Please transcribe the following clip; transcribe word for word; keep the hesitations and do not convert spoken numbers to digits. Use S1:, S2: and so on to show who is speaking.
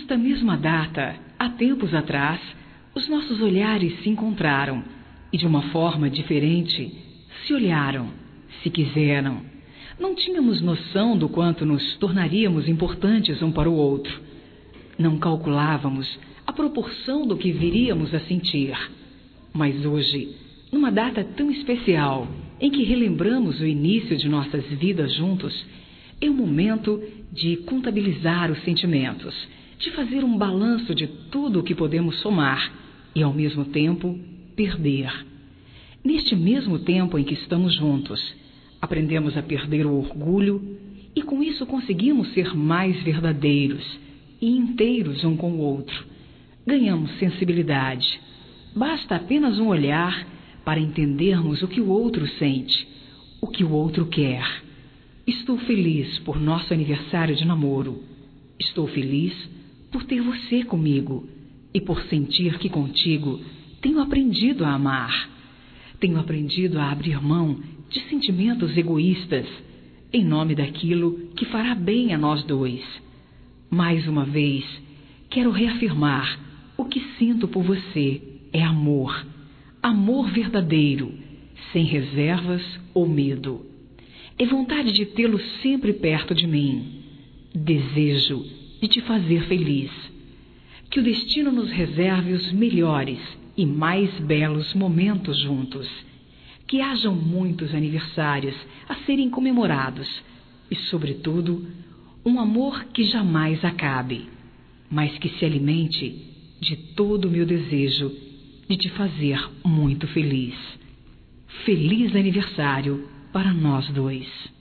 S1: Nesta mesma data, há tempos atrás, os nossos olhares se encontraram e, de uma forma diferente, se olharam, se quiseram. Não tínhamos noção do quanto nos tornaríamos importantes um para o outro. Não calculávamos a proporção do que viríamos a sentir. Mas hoje, numa data tão especial, em que relembramos o início de nossas vidas juntos, é o momento de contabilizar os sentimentos, de fazer um balanço de tudo o que podemos somar e, ao mesmo tempo, perder. Neste mesmo tempo em que estamos juntos, aprendemos a perder o orgulho e, com isso, conseguimos ser mais verdadeiros e inteiros um com o outro. Ganhamos sensibilidade. Basta apenas um olhar para entendermos o que o outro sente, o que o outro quer. Estou feliz por nosso aniversário de namoro. Estou feliz por ter você comigo e por sentir que contigo tenho aprendido a amar. Tenho aprendido a abrir mão de sentimentos egoístas em nome daquilo que fará bem a nós dois. Mais uma vez, quero reafirmar: o que sinto por você é amor. Amor verdadeiro, sem reservas ou medo. É vontade de tê-lo sempre perto de mim. Desejo de te fazer feliz. Que o destino nos reserve os melhores e mais belos momentos juntos. Que hajam muitos aniversários a serem comemorados e, sobretudo, um amor que jamais acabe, mas que se alimente de todo o meu desejo de te fazer muito feliz. Feliz aniversário para nós dois.